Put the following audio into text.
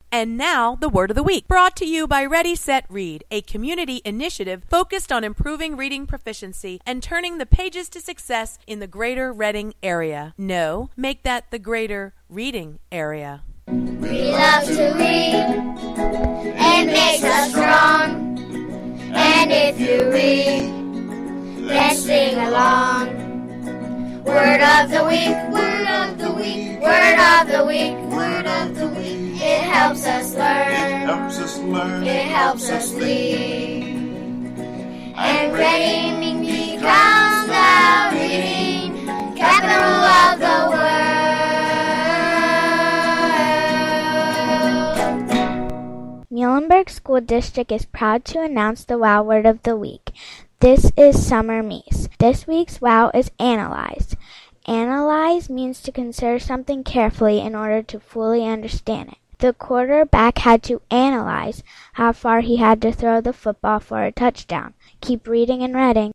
And now, the Word of the Week, brought to you by Ready, Set, Read, a community initiative focused on improving reading proficiency and turning the pages to success in the greater Reading area. No, make that the greater reading area. We love to read. It makes us strong. And if you read, then sing along. Word of the week, word of the week, word of the week, word of the week. It helps us learn. It helps us learn. It helps us lead. And reading becomes the reading capital of the world. Muhlenberg School District is proud to announce the WOW Word of the Week. This is Summer Meese. This week's WOW is analyze. Analyze means to consider something carefully in order to fully understand it. The quarterback had to analyze how far he had to throw the football for a touchdown. Keep reading and reading.